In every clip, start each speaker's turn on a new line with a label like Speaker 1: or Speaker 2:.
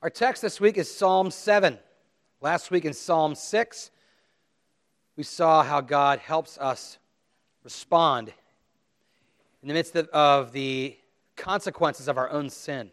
Speaker 1: Our text this week is Psalm 7. Last week in Psalm 6, we saw how God helps us respond in the midst of the consequences of our own sin.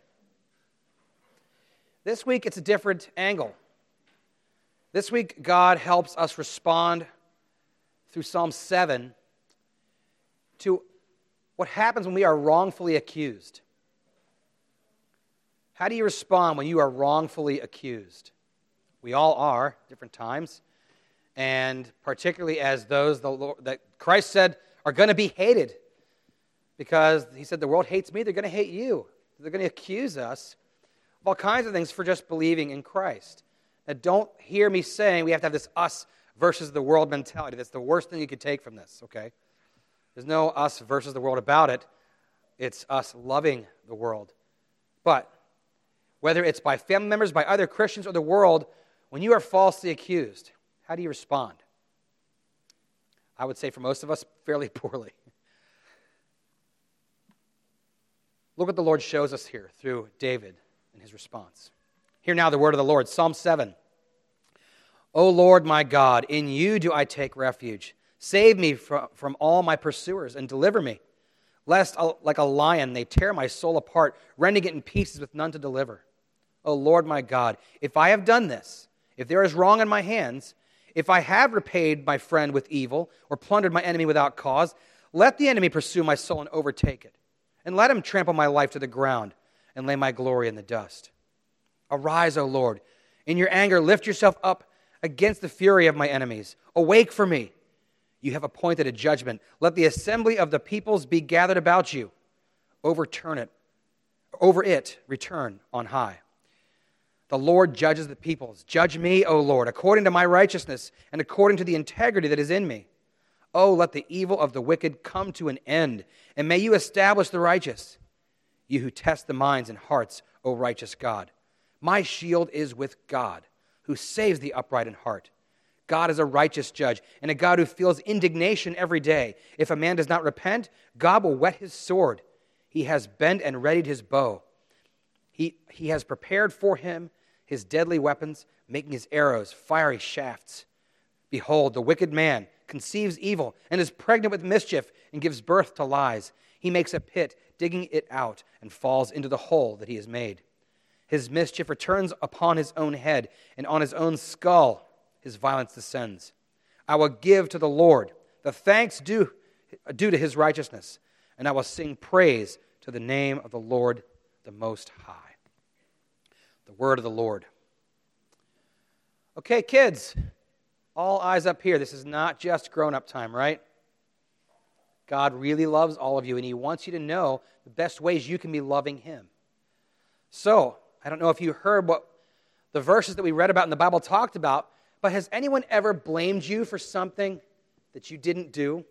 Speaker 1: This week, it's a different angle. This week, God helps us respond through Psalm 7 to what happens when we are wrongfully accused. How do you respond when you are wrongfully accused? We all are, different times, and particularly as those that Christ said are going to be hated, because he said, the world hates me, they're going to hate you. They're going to accuse us of all kinds of things for just believing in Christ. Now, don't hear me saying we have to have this us versus the world mentality. That's the worst thing you could take from this, okay? There's no us versus the world about it. It's us loving the world. But whether it's by family members, by other Christians, or the world, when you are falsely accused, how do you respond? I would say for most of us, fairly poorly. Look what the Lord shows us here through David and his response. Hear now the word of the Lord, Psalm 7. O Lord my God, in you do I take refuge. Save me from all my pursuers and deliver me, lest like a lion they tear my soul apart, rending it in pieces with none to deliver. O Lord my God, if I have done this, if there is wrong in my hands, if I have repaid my friend with evil or plundered my enemy without cause, let the enemy pursue my soul and overtake it, and let him trample my life to the ground and lay my glory in the dust. Arise, O Lord, in your anger lift yourself up against the fury of my enemies. Awake for me. You have appointed a judgment. Let the assembly of the peoples be gathered about you. Over it, return on high. The Lord judges the peoples. Judge me, O Lord, according to my righteousness and according to the integrity that is in me. Oh, let the evil of the wicked come to an end, and may you establish the righteous. You who test the minds and hearts, O righteous God. My shield is with God, who saves the upright in heart. God is a righteous judge and a God who feels indignation every day. If a man does not repent, God will whet his sword. He has bent and readied his bow. He has prepared for him his deadly weapons, making his arrows fiery shafts. Behold, the wicked man conceives evil and is pregnant with mischief and gives birth to lies. He makes a pit, digging it out, and falls into the hole that he has made. His mischief returns upon his own head, and on his own skull his violence descends. I will give to the Lord the thanks due to his righteousness, and I will sing praise to the name of the Lord the Most High. The word of the Lord. Okay, kids, all eyes up here. This is not just grown-up time, right? God really loves all of you, and he wants you to know the best ways you can be loving him. So, I don't know if you heard what the verses that we read about in the Bible talked about, but has anyone ever blamed you for something that you didn't do? Has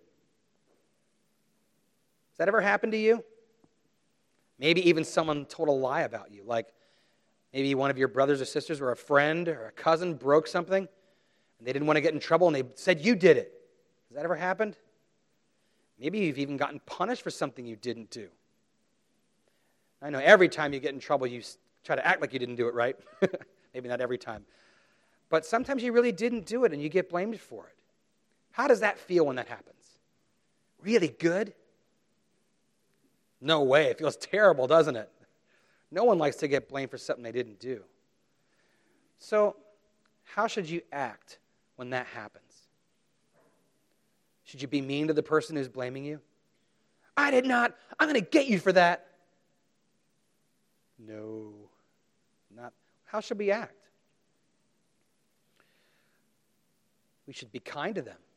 Speaker 1: that ever happened to you? Maybe even someone told a lie about you, like maybe one of your brothers or sisters or a friend or a cousin broke something, and they didn't want to get in trouble, and they said you did it. Has that ever happened? Maybe you've even gotten punished for something you didn't do. I know every time you get in trouble, you try to act like you didn't do it, right? Maybe not every time. But sometimes you really didn't do it and you get blamed for it. How does that feel when that happens? Really good? No way. It feels terrible, doesn't it? No one likes to get blamed for something they didn't do. So, how should you act when that happens? Should you be mean to the person who's blaming you? I did not. I'm going to get you for that. No, not. How should we act? We should be kind to them.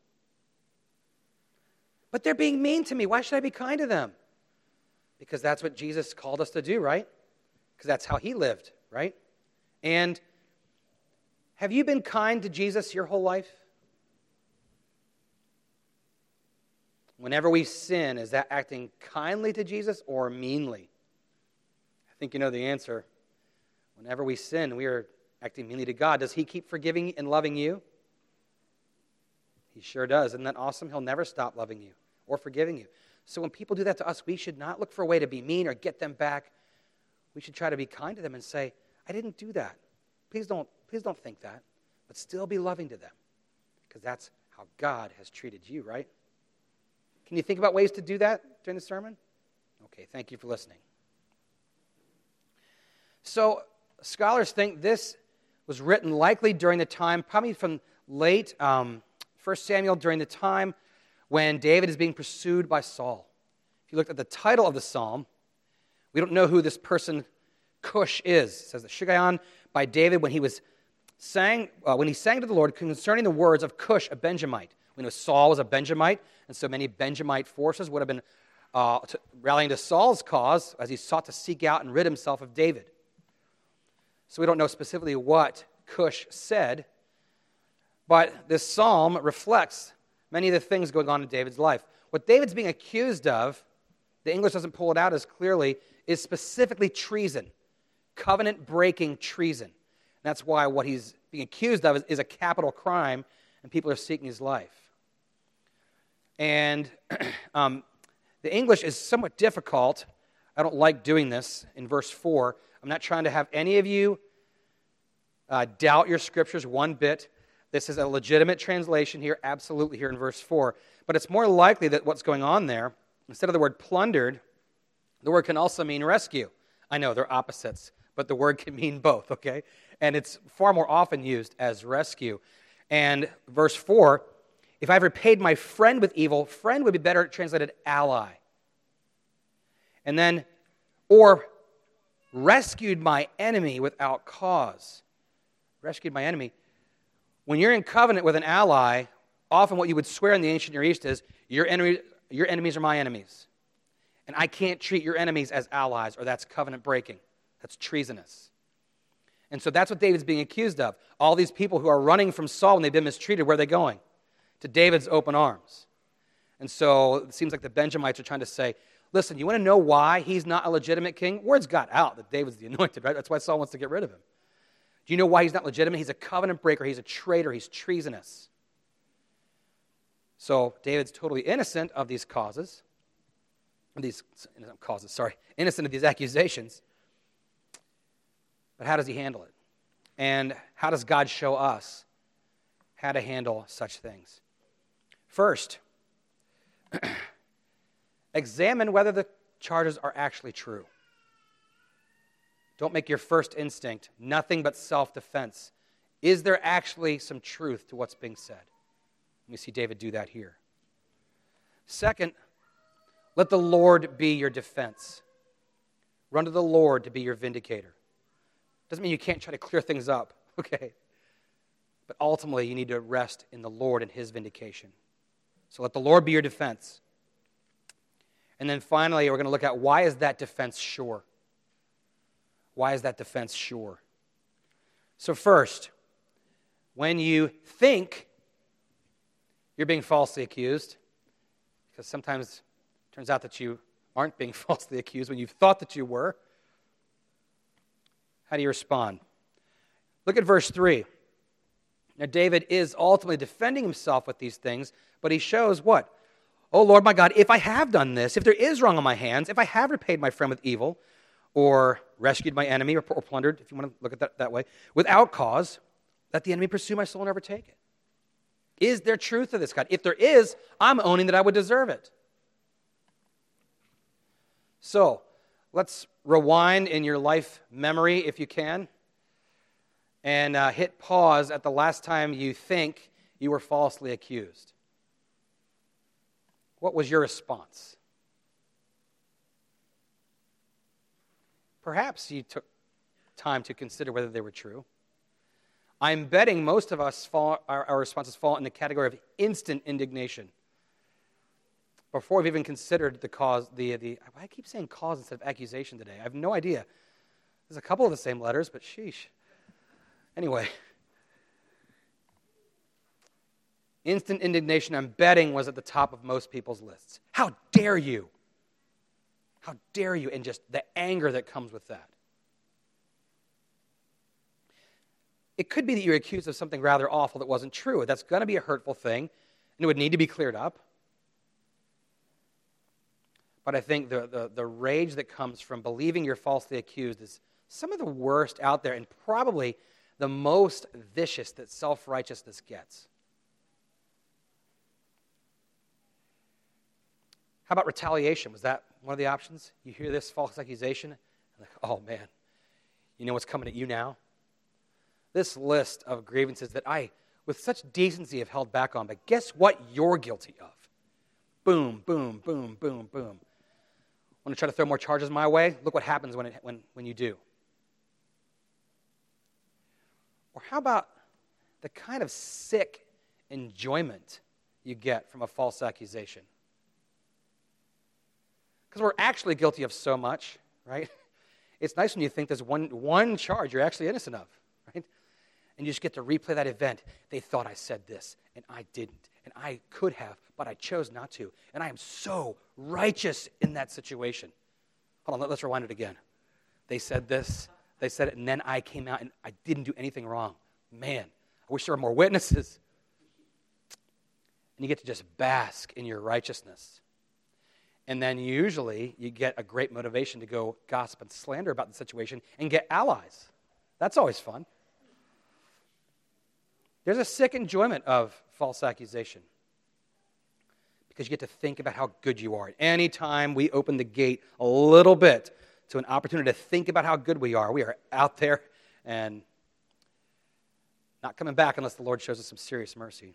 Speaker 1: But they're being mean to me. Why should I be kind to them? Because that's what Jesus called us to do, right? Because that's how he lived, right? And have you been kind to Jesus your whole life? Whenever we sin, is that acting kindly to Jesus or meanly? I think you know the answer. Whenever we sin, we are acting meanly to God. Does he keep forgiving and loving you? He sure does. Isn't that awesome? He'll never stop loving you or forgiving you. So when people do that to us, we should not look for a way to be mean or get them back. We should try to be kind to them and say, I didn't do that. Please don't think that. But still be loving to them. Because that's how God has treated you, right? Can you think about ways to do that during the sermon? Okay, thank you for listening. So, scholars think this was written likely during the time, probably from late 1 Samuel, during the time when David is being pursued by Saul. If you look at the title of the psalm, we don't know who this person Cush is. It says that Shiggaion by David when he sang to the Lord concerning the words of Cush, a Benjamite. We know Saul was a Benjamite, and so many Benjamite forces would have been rallying to Saul's cause as he sought to seek out and rid himself of David. So we don't know specifically what Cush said, but this psalm reflects many of the things going on in David's life. What David's being accused of, the English doesn't pull it out as clearly, is specifically treason, covenant-breaking treason. And that's why what he's being accused of is a capital crime, and people are seeking his life. And the English is somewhat difficult. I don't like doing this in verse 4. I'm not trying to have any of you doubt your scriptures one bit. This is a legitimate translation here, absolutely here in verse 4. But it's more likely that what's going on there, instead of the word plundered, the word can also mean rescue. I know, they're opposites, but the word can mean both, okay? And it's far more often used as rescue. And verse 4, if I repaid my friend with evil, friend would be better translated ally. And then, or rescued my enemy without cause. Rescued my enemy. When you're in covenant with an ally, often what you would swear in the ancient Near East is, your enemies are my enemies. And I can't treat your enemies as allies, or that's covenant breaking. That's treasonous. And so that's what David's being accused of. All these people who are running from Saul when they've been mistreated, where are they going? To David's open arms. And so it seems like the Benjamites are trying to say, listen, you want to know why he's not a legitimate king? Words got out that David's the anointed, right? That's why Saul wants to get rid of him. Do you know why he's not legitimate? He's a covenant breaker. He's a traitor. He's treasonous. So David's totally innocent of these causes. Innocent of these accusations. But how does he handle it? And how does God show us how to handle such things? First, examine whether the charges are actually true. Don't make your first instinct nothing but self-defense. Is there actually some truth to what's being said? Let me see David do that here. Second, let the Lord be your defense. Run to the Lord to be your vindicator. Doesn't mean you can't try to clear things up, okay? But ultimately, you need to rest in the Lord and His vindication. So let the Lord be your defense. And then finally, we're going to look at why is that defense sure? Why is that defense sure? So first, when you think you're being falsely accused, because sometimes it turns out that you aren't being falsely accused when you thought that you were, how do you respond? Look at verse 3. Now, David is ultimately defending himself with these things, but he shows what? Oh, Lord my God, if I have done this, if there is wrong on my hands, if I have repaid my friend with evil, or rescued my enemy, or plundered, if you want to look at that way, without cause, let the enemy pursue my soul and overtake it. Is there truth to this, God? If there is, I'm owning that I would deserve it. So, let's rewind in your life memory, if you can, and hit pause at the last time you think you were falsely accused. What was your response? Perhaps you took time to consider whether they were true. I'm betting most of us our responses fall in the category of instant indignation. Before we've even considered the cause, I keep saying cause instead of accusation today. I have no idea. There's a couple of the same letters, but sheesh. Anyway, instant indignation, I'm betting, was at the top of most people's lists. How dare you? How dare you? And just the anger that comes with that. It could be that you're accused of something rather awful that wasn't true. That's going to be a hurtful thing, and it would need to be cleared up. But I think the rage that comes from believing you're falsely accused is some of the worst out there and probably the most vicious that self-righteousness gets. How about retaliation? Was that one of the options? You hear this false accusation, and like, oh man, you know what's coming at you now? This list of grievances that I, with such decency, have held back on, but guess what you're guilty of? Boom, boom, boom, boom, boom. Want to try to throw more charges my way? Look what happens when you do. Or how about the kind of sick enjoyment you get from a false accusation? Because we're actually guilty of so much, right? It's nice when you think there's one charge you're actually innocent of, right? And you just get to replay that event. They thought I said this, and I didn't. And I could have, but I chose not to. And I am so righteous in that situation. Hold on, let's rewind it again. They said this, they said it, and then I came out, and I didn't do anything wrong. Man, I wish there were more witnesses. And you get to just bask in your righteousness. And then usually you get a great motivation to go gossip and slander about the situation and get allies. That's always fun. There's a sick enjoyment of false accusation because you get to think about how good you are. Anytime we open the gate a little bit to an opportunity to think about how good we are out there and not coming back unless the Lord shows us some serious mercy.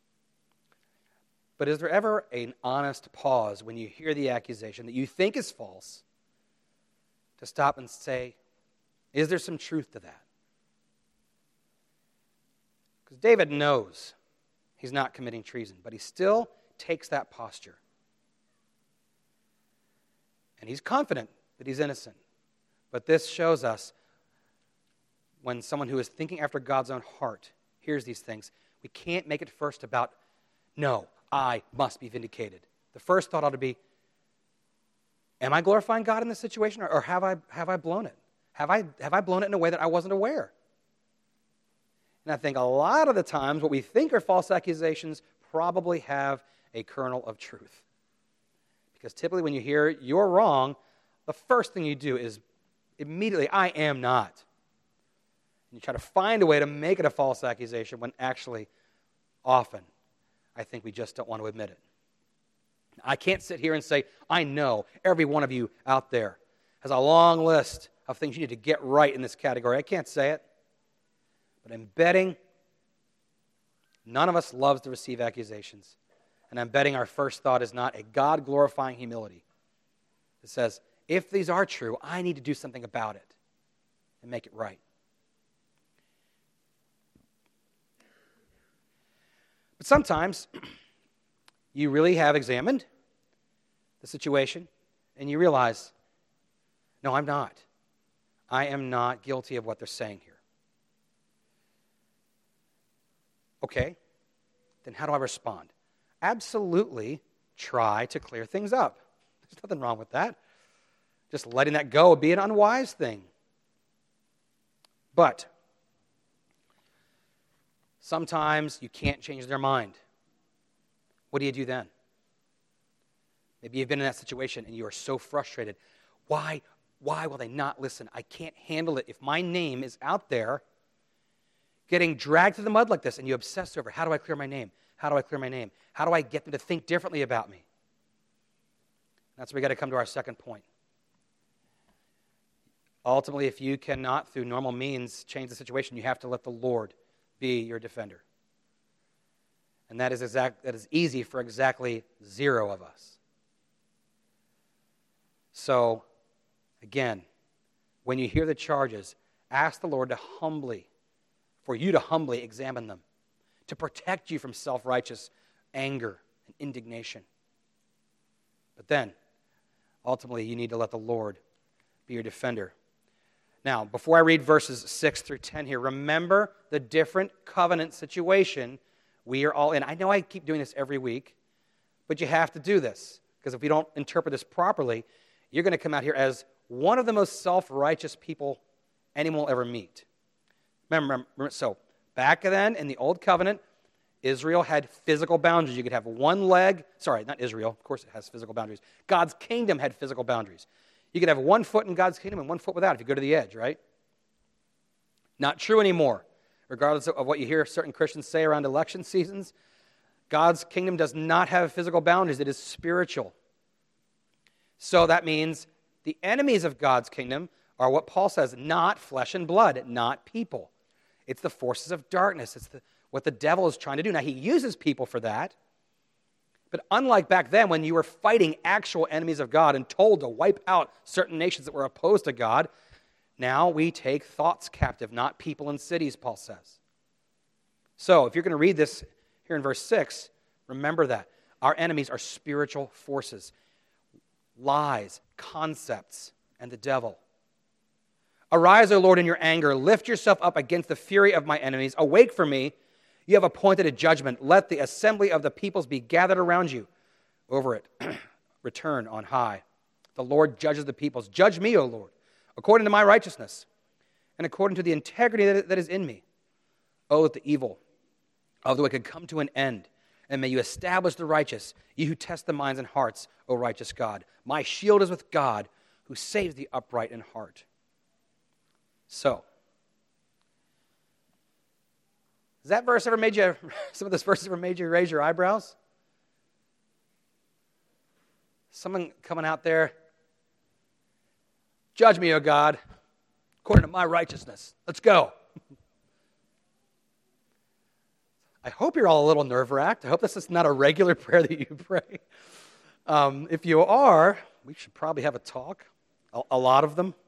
Speaker 1: But is there ever an honest pause when you hear the accusation that you think is false to stop and say, is there some truth to that? Because David knows he's not committing treason, but he still takes that posture. And he's confident that he's innocent. But this shows us when someone who is thinking after God's own heart hears these things, we can't make it first about, no, I must be vindicated. The first thought ought to be, am I glorifying God in this situation, or have I blown it? Have I blown it in a way that I wasn't aware? And I think a lot of the times what we think are false accusations probably have a kernel of truth. Because typically when you hear you're wrong, the first thing you do is immediately, I am not. And you try to find a way to make it a false accusation when actually, often, I think we just don't want to admit it. I can't sit here and say, I know every one of you out there has a long list of things you need to get right in this category. I can't say it. But I'm betting none of us loves to receive accusations. And I'm betting our first thought is not a God-glorifying humility. It says, if these are true, I need to do something about it and make it right. But sometimes you really have examined the situation and you realize, no, I'm not. I am not guilty of what they're saying here. Okay, then how do I respond? Absolutely try to clear things up. There's nothing wrong with that. Just letting that go would be an unwise thing. But sometimes you can't change their mind. What do you do then? Maybe you've been in that situation and you are so frustrated. Why will they not listen? I can't handle it. If my name is out there getting dragged through the mud like this and you obsess over, how do I clear my name? How do I clear my name? How do I get them to think differently about me? That's where we got to come to our second point. Ultimately, if you cannot, through normal means, change the situation, you have to let the Lord be your defender. And that is easy for exactly 0 of us. So, again, when you hear the charges, ask the Lord for you to humbly examine them, to protect you from self-righteous anger and indignation. But then, ultimately, you need to let the Lord be your defender. Now, before I read verses 6 through 10 here, remember the different covenant situation we are all in. I know I keep doing this every week, but you have to do this, because if we don't interpret this properly, you're going to come out here as one of the most self-righteous people anyone will ever meet. Remember, so back then in the Old Covenant, Israel had physical boundaries. You could have one leg. Sorry, not Israel. Of course it has physical boundaries. God's kingdom had physical boundaries. You could have one foot in God's kingdom and one foot without if you go to the edge, right? Not true anymore. Regardless of what you hear certain Christians say around election seasons, God's kingdom does not have physical boundaries. It is spiritual. So that means the enemies of God's kingdom are what Paul says, not flesh and blood, not people. It's the forces of darkness. It's what the devil is trying to do. Now, he uses people for that. But unlike back then when you were fighting actual enemies of God and told to wipe out certain nations that were opposed to God, now we take thoughts captive, not people and cities, Paul says. So if you're going to read this here in verse 6, remember that. Our enemies are spiritual forces, lies, concepts, and the devil. Arise, O Lord, in your anger. Lift yourself up against the fury of my enemies. Awake for me. You have appointed a judgment. Let the assembly of the peoples be gathered around you. Over it, return on high. The Lord judges the peoples. Judge me, O Lord, according to my righteousness and according to the integrity that is in me. Oh, that the evil of the wicked come to an end, and may you establish the righteous, you who test the minds and hearts, O righteous God. My shield is with God, who saves the upright in heart. So, has that verse ever made you, some of this verse ever made you raise your eyebrows? Someone coming out there, judge me, O God, according to my righteousness. Let's go. I hope you're all a little nerve-wracked. I hope this is not a regular prayer that you pray. If you are, we should probably have a talk, a lot of them.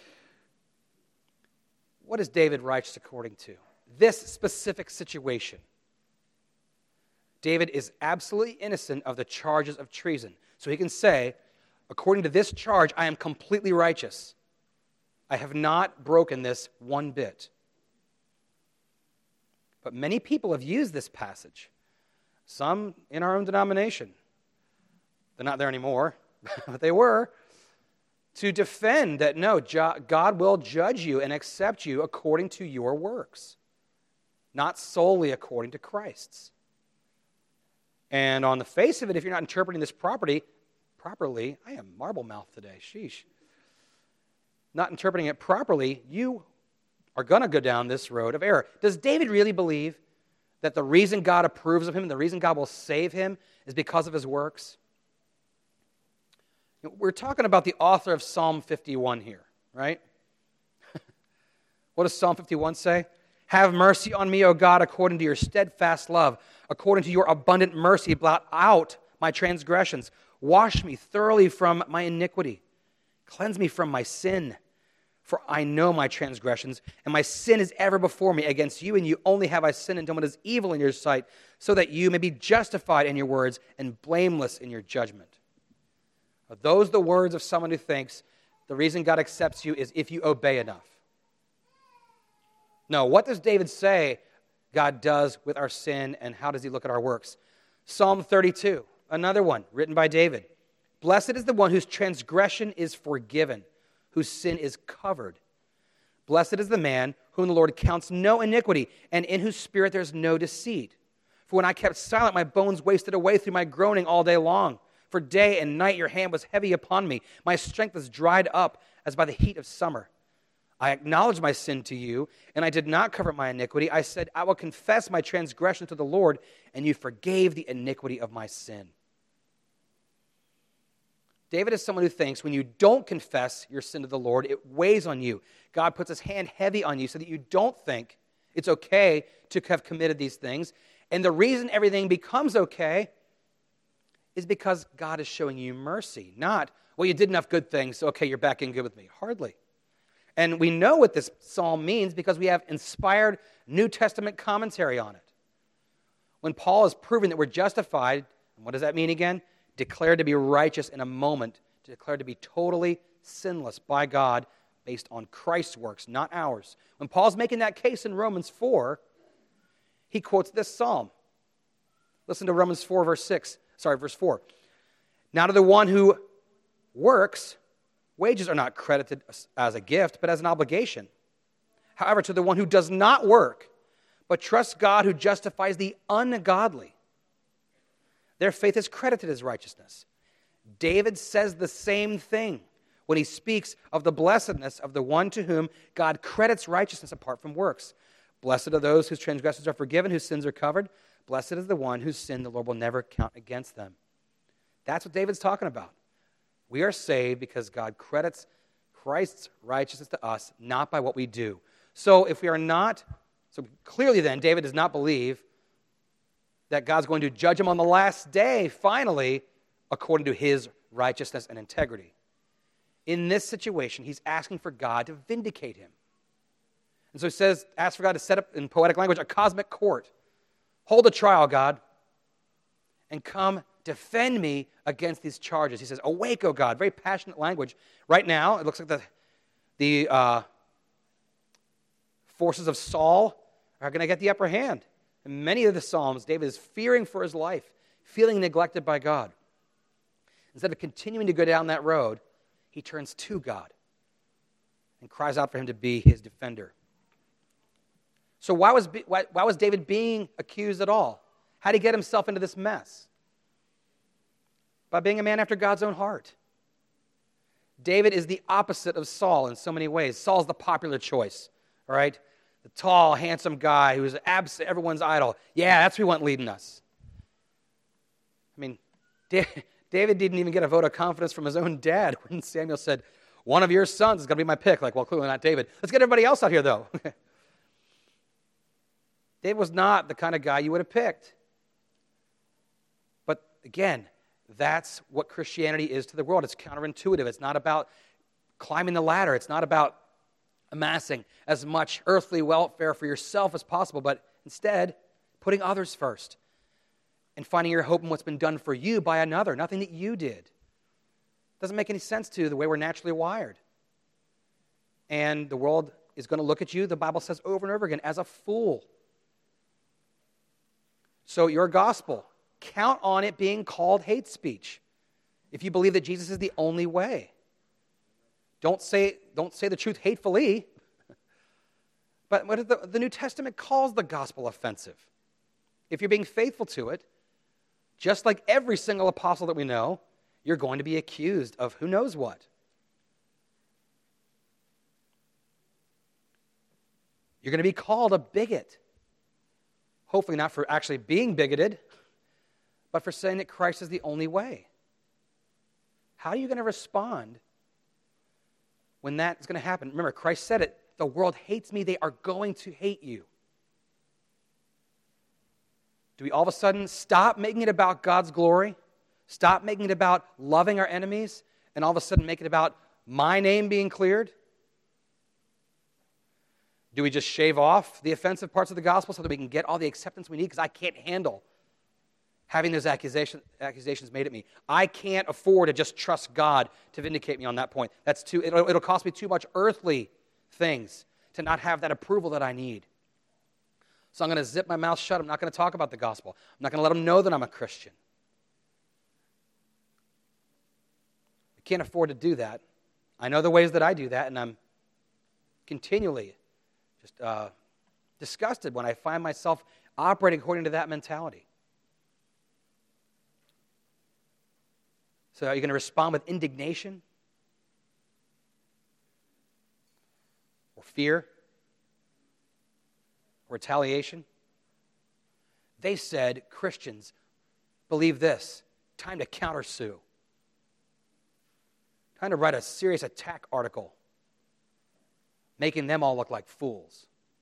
Speaker 1: What is David righteous according to? This specific situation. David is absolutely innocent of the charges of treason. So he can say, according to this charge, I am completely righteous. I have not broken this one bit. But many people have used this passage. Some in our own denomination. They're not there anymore, but they were. To defend that, no, God will judge you and accept you according to your works, not solely according to Christ's. And on the face of it, if you're not interpreting this properly, I am marble mouth today, sheesh. Not interpreting it properly, you are going to go down this road of error. Does David really believe that the reason God approves of him and the reason God will save him is because of his works? We're talking about the author of Psalm 51 here, right? What does Psalm 51 say? Have mercy on me, O God, according to your steadfast love. According to your abundant mercy, blot out my transgressions. Wash me thoroughly from my iniquity. Cleanse me from my sin. For I know my transgressions, and my sin is ever before me. Against you and you only have I sinned and done what is evil in your sight, so that you may be justified in your words and blameless in your judgment. Are those the words of someone who thinks the reason God accepts you is if you obey enough? No, what does David say God does with our sin, and how does he look at our works? Psalm 32, another one written by David. Blessed is the one whose transgression is forgiven, whose sin is covered. Blessed is the man whom the Lord counts no iniquity, and in whose spirit there is no deceit. For when I kept silent, my bones wasted away through my groaning all day long. For day and night your hand was heavy upon me. My strength was dried up as by the heat of summer. I acknowledged my sin to you, and I did not cover my iniquity. I said, I will confess my transgression to the Lord, and you forgave the iniquity of my sin. David is someone who thinks when you don't confess your sin to the Lord, it weighs on you. God puts his hand heavy on you so that you don't think it's okay to have committed these things. And the reason everything becomes okay is because God is showing you mercy. Not, well, you did enough good things, so okay, you're back in good with me. Hardly. And we know what this psalm means because we have inspired New Testament commentary on it. When Paul is proving that we're justified, and what does that mean again? Declared to be righteous in a moment, declared to be totally sinless by God based on Christ's works, not ours. When Paul's making that case in Romans 4, he quotes this psalm. Listen to Romans 4, verse 4. Now to the one who works, wages are not credited as a gift, but as an obligation. However, to the one who does not work, but trusts God who justifies the ungodly, their faith is credited as righteousness. David says the same thing when he speaks of the blessedness of the one to whom God credits righteousness apart from works. Blessed are those whose transgressions are forgiven, whose sins are covered. Blessed is the one whose sin the Lord will never count against them. That's what David's talking about. We are saved because God credits Christ's righteousness to us, not by what we do. So clearly then, David does not believe that God's going to judge him on the last day, finally, according to his righteousness and integrity. In this situation, he's asking for God to vindicate him. And so he says, asks for God to set up, in poetic language, a cosmic court. Hold a trial, God, and come defend me against these charges. He says, awake, O God. Very passionate language. Right now, it looks like the forces of Saul are going to get the upper hand. In many of the Psalms, David is fearing for his life, feeling neglected by God. Instead of continuing to go down that road, he turns to God and cries out for him to be his defender. So why was David being accused at all? How did he get himself into this mess? By being a man after God's own heart. David is the opposite of Saul in so many ways. Saul's the popular choice, all right? The tall, handsome guy who's everyone's idol. Yeah, that's who we want leading us. I mean, David didn't even get a vote of confidence from his own dad when Samuel said, one of your sons is going to be my pick. Like, well, clearly not David. Let's get everybody else out here, though. David was not the kind of guy you would have picked. But again, that's what Christianity is to the world. It's counterintuitive. It's not about climbing the ladder. It's not about amassing as much earthly welfare for yourself as possible, but instead putting others first and finding your hope in what's been done for you by another, nothing that you did. Doesn't make any sense to the way we're naturally wired. And the world is going to look at you, the Bible says over and over again, as a fool. So your gospel, count on it being called hate speech if you believe that Jesus is the only way. Don't say the truth hatefully, but what the New Testament calls the gospel offensive. If you're being faithful to it, just like every single apostle that we know, you're going to be accused of who knows what. You're going to be called a bigot. Hopefully not for actually being bigoted, but for saying that Christ is the only way. How are you going to respond when that's going to happen? Remember, Christ said it, the world hates me, they are going to hate you. Do we all of a sudden stop making it about God's glory? Stop making it about loving our enemies? And all of a sudden make it about my name being cleared? Do we just shave off the offensive parts of the gospel so that we can get all the acceptance we need? Because I can't handle having those accusations made at me. I can't afford to just trust God to vindicate me on that point. It'll cost me too much earthly things to not have that approval that I need. So I'm going to zip my mouth shut. I'm not going to talk about the gospel. I'm not going to let them know that I'm a Christian. I can't afford to do that. I know the ways that I do that, and I'm continually just disgusted when I find myself operating according to that mentality. So are you going to respond with indignation? Or fear? Or retaliation? They said, Christians, believe this, time to countersue. Time to write a serious attack article, making them all look like fools.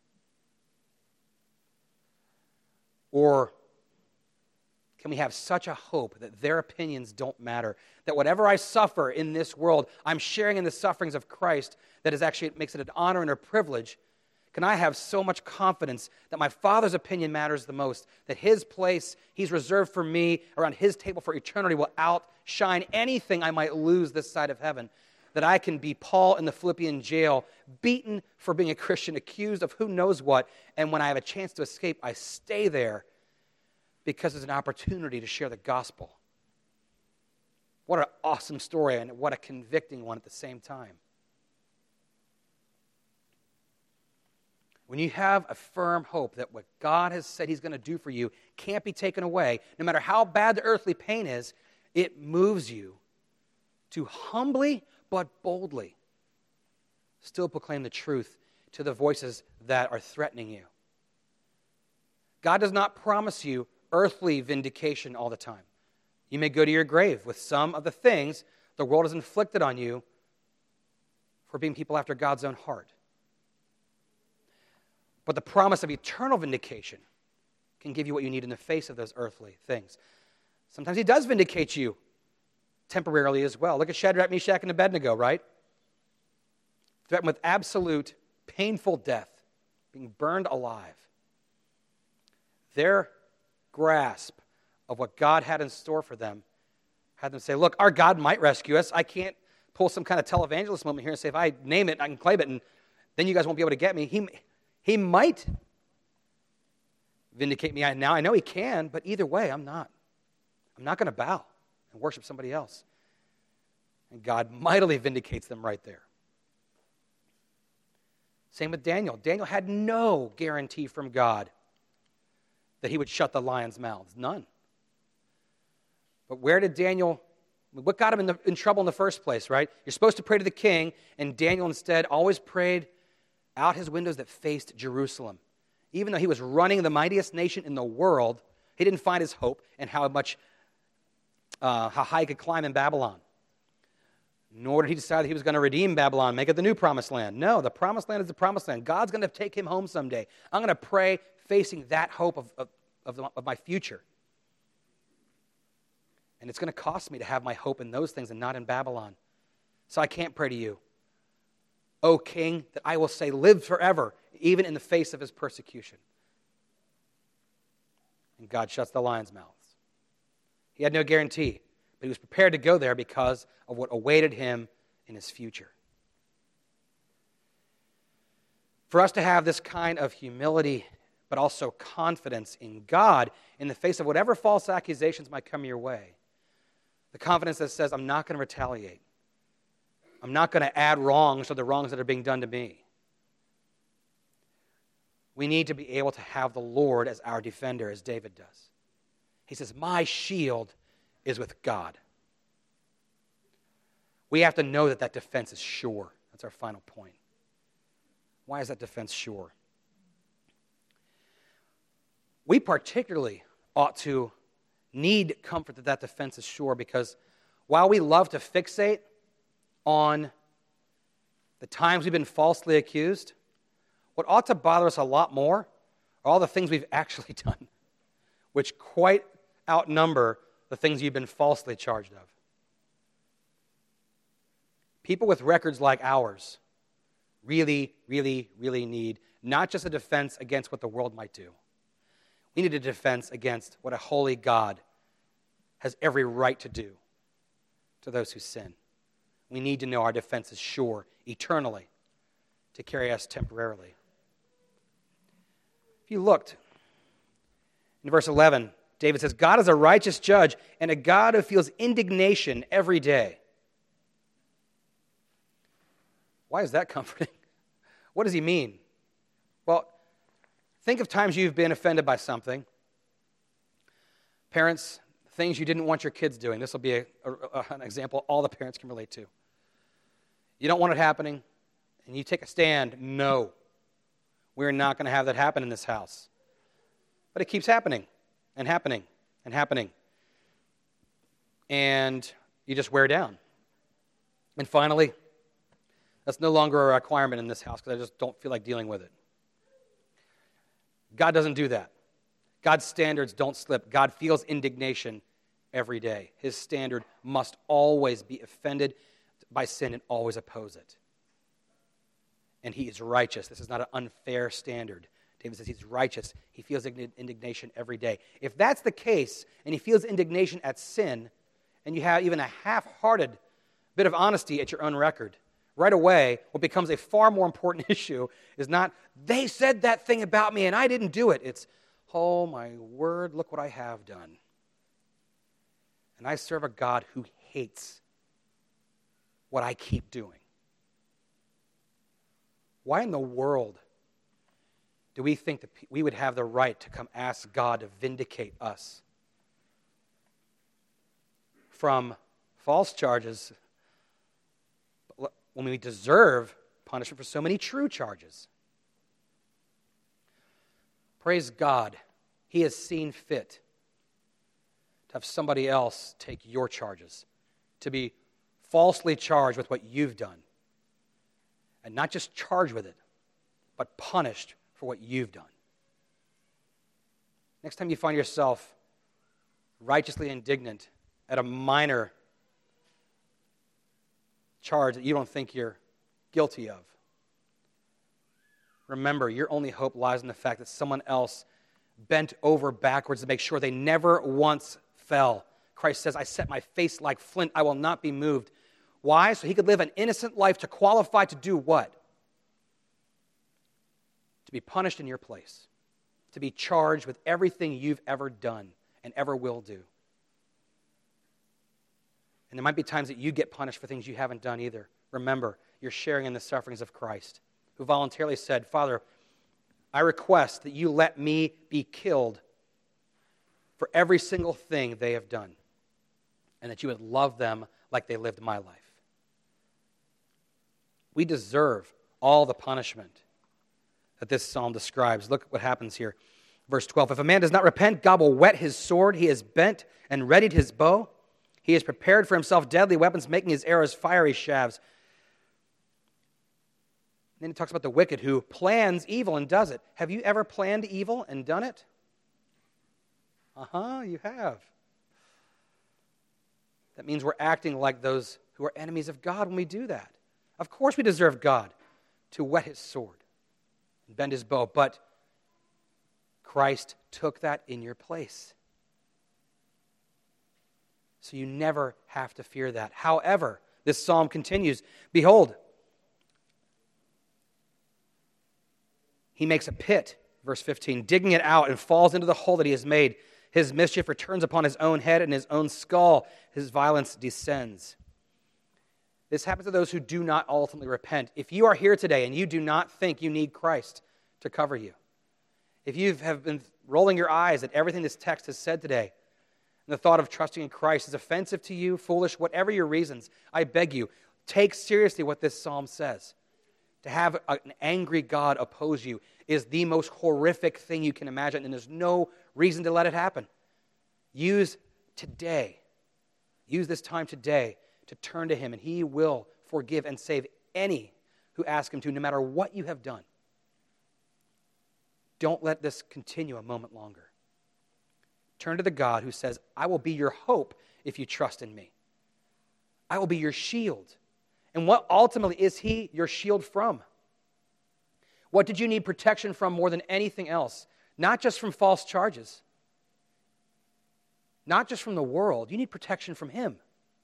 Speaker 1: Or can we have such a hope that their opinions don't matter, that whatever I suffer in this world, I'm sharing in the sufferings of Christ, that is actually, it makes it an honor and a privilege? Can I have so much confidence that my Father's opinion matters the most, that His place He's reserved for me around His table for eternity will outshine anything I might lose this side of heaven, that I can be Paul in the Philippian jail, beaten for being a Christian, accused of who knows what, and when I have a chance to escape, I stay there because it's an opportunity to share the gospel. What an awesome story, and what a convicting one at the same time. When you have a firm hope that what God has said He's going to do for you can't be taken away, no matter how bad the earthly pain is, it moves you to humbly but boldly still proclaim the truth to the voices that are threatening you. God does not promise you earthly vindication all the time. You may go to your grave with some of the things the world has inflicted on you for being people after God's own heart. But the promise of eternal vindication can give you what you need in the face of those earthly things. Sometimes he does vindicate you temporarily as well. Look at Shadrach, Meshach, and Abednego, right? Threatened with absolute painful death, being burned alive. Their grasp of what God had in store for them had them say, look, our God might rescue us. I can't pull some kind of televangelist moment here and say, if I name it, I can claim it, and then you guys won't be able to get me. He might vindicate me now. I know he can, but either way, I'm not. I'm not going to bow and worship somebody else. And God mightily vindicates them right there. Same with Daniel. Daniel had no guarantee from God that he would shut the lions' mouths. None. But where did Daniel, what got him in trouble in the first place, right? You're supposed to pray to the king, and Daniel instead always prayed out his windows that faced Jerusalem. Even though he was running the mightiest nation in the world, he didn't find his hope in how high he could climb in Babylon. Nor did he decide that he was going to redeem Babylon, make it the new promised land. No, the promised land is the promised land. God's going to take him home someday. I'm going to pray facing that hope of my future. And it's going to cost me to have my hope in those things and not in Babylon. So I can't pray to you, O king, that I will say, live forever, even in the face of his persecution. And God shuts the lions' mouths. He had no guarantee, but he was prepared to go there because of what awaited him in his future. For us to have this kind of humility, but also confidence in God in the face of whatever false accusations might come your way, the confidence that says, I'm not going to retaliate. I'm not going to add wrongs to the wrongs that are being done to me. We need to be able to have the Lord as our defender, as David does. He says, my shield is with God. We have to know that defense is sure. That's our final point. Why is that defense sure? We particularly ought to need comfort that defense is sure, because while we love to fixate on the times we've been falsely accused, what ought to bother us a lot more are all the things we've actually done, which quite outnumber the things you've been falsely charged of. People with records like ours really, really, really need not just a defense against what the world might do. We need a defense against what a holy God has every right to do to those who sin. We need to know our defense is sure eternally to carry us temporarily. If you looked in verse 11, David says, God is a righteous judge and a God who feels indignation every day. Why is that comforting? What does he mean? Well, think of times you've been offended by something. Parents, things you didn't want your kids doing. This will be an example all the parents can relate to. You don't want it happening, and you take a stand. No, we're not going to have that happen in this house. But it keeps happening and happening and happening. And you just wear down. And finally, that's no longer a requirement in this house because I just don't feel like dealing with it. God doesn't do that. God's standards don't slip. God feels indignation every day. His standard must always be offended by sin and always oppose it. And he is righteous. This is not an unfair standard. David says he's righteous. He feels indignation every day. If that's the case, and he feels indignation at sin, and you have even a half-hearted bit of honesty at your own record, right away, what becomes a far more important issue is not, they said that thing about me and I didn't do it. It's, oh my word, look what I have done. And I serve a God who hates what I keep doing. Why in the world do we think that we would have the right to come ask God to vindicate us from false charges when we deserve punishment for so many true charges. Praise God, He has seen fit to have somebody else take your charges, to be falsely charged with what you've done. And not just charged with it, but punished for what you've done. Next time you find yourself righteously indignant at a minor charge that you don't think you're guilty of, remember, your only hope lies in the fact that someone else bent over backwards to make sure they never once fell. Christ says, I set my face like flint, I will not be moved. Why? So he could live an innocent life to qualify to do what? To be punished in your place. To be charged with everything you've ever done and ever will do. And there might be times that you get punished for things you haven't done either. Remember, you're sharing in the sufferings of Christ, who voluntarily said, Father, I request that you let me be killed for every single thing they have done, and that you would love them like they lived my life. We deserve all the punishment that this psalm describes. Look what happens here. Verse 12, if a man does not repent, God will whet his sword. He has bent and readied his bow. He has prepared for himself deadly weapons, making his arrows fiery shafts. Then he talks about the wicked who plans evil and does it. Have you ever planned evil and done it? You have. That means we're acting like those who are enemies of God when we do that. Of course we deserve God to whet his sword and bend his bow, but Christ took that in your place. So you never have to fear that. However, this psalm continues, behold, he makes a pit, verse 15, digging it out and falls into the hole that he has made. His mischief returns upon his own head, and his own skull his violence descends. This happens to those who do not ultimately repent. If you are here today and you do not think you need Christ to cover you, if you have been rolling your eyes at everything this text has said today, and the thought of trusting in Christ is offensive to you, foolish, whatever your reasons, I beg you, take seriously what this psalm says. To have an angry God oppose you is the most horrific thing you can imagine, and there's no reason to let it happen. Use this time today to turn to him, and he will forgive and save any who ask him to, no matter what you have done. Don't let this continue a moment longer. Turn to the God who says, I will be your hope if you trust in me. I will be your shield. And what ultimately is he your shield from? What did you need protection from more than anything else? Not just from false charges. Not just from the world. You need protection from him.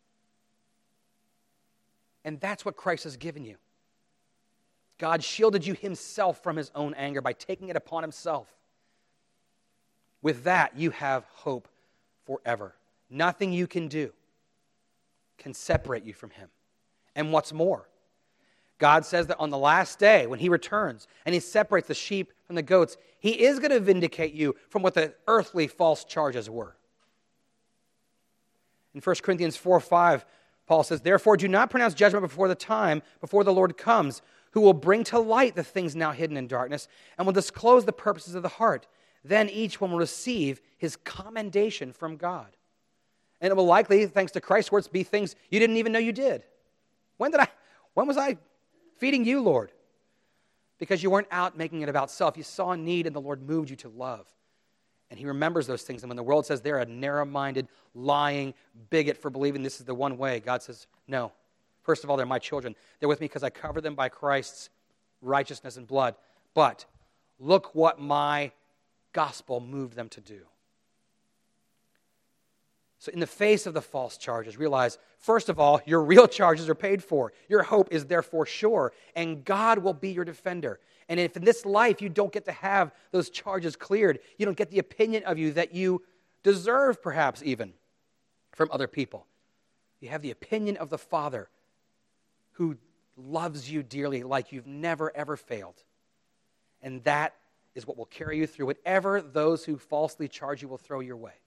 Speaker 1: And that's what Christ has given you. God shielded you himself from his own anger by taking it upon himself. With that, you have hope forever. Nothing you can do can separate you from him. And what's more, God says that on the last day, when he returns and he separates the sheep from the goats, he is going to vindicate you from what the earthly false charges were. In 1 Corinthians 4:5, Paul says, therefore do not pronounce judgment before the time, before the Lord comes, who will bring to light the things now hidden in darkness and will disclose the purposes of the heart. Then each one will receive his commendation from God. And it will likely, thanks to Christ's words, be things you didn't even know you did. When was I feeding you, Lord? Because you weren't out making it about self. You saw a need and the Lord moved you to love. And he remembers those things. And when the world says they're a narrow-minded, lying bigot for believing this is the one way, God says, no. First of all, they're my children. They're with me because I cover them by Christ's righteousness and blood. But look what my gospel moved them to do. So in the face of the false charges, realize, first of all, your real charges are paid for. Your hope is therefore sure, and God will be your defender. And if in this life you don't get to have those charges cleared, you don't get the opinion of you that you deserve, perhaps even, from other people. You have the opinion of the Father who loves you dearly like you've never, ever failed. And that is what will carry you through whatever those who falsely charge you will throw your way.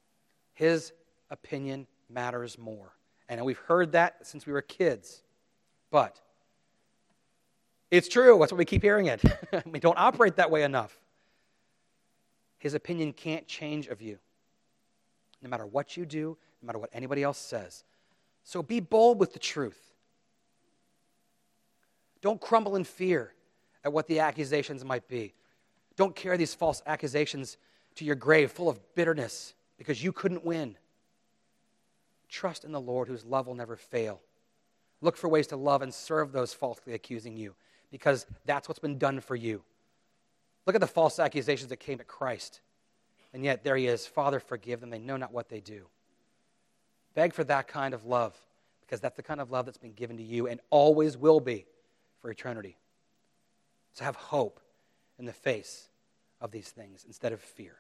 Speaker 1: His opinion matters more. And we've heard that since we were kids. But it's true. That's why we keep hearing it. We don't operate that way enough. His opinion can't change of you, no matter what you do, no matter what anybody else says. So be bold with the truth. Don't crumble in fear at what the accusations might be. Don't carry these false accusations to your grave full of bitterness because you couldn't win. Trust in the Lord, whose love will never fail. Look for ways to love and serve those falsely accusing you, because that's what's been done for you. Look at the false accusations that came at Christ. And yet there he is, Father, forgive them. They know not what they do. Beg for that kind of love, because that's the kind of love that's been given to you and always will be for eternity. So have hope in the face of these things instead of fear.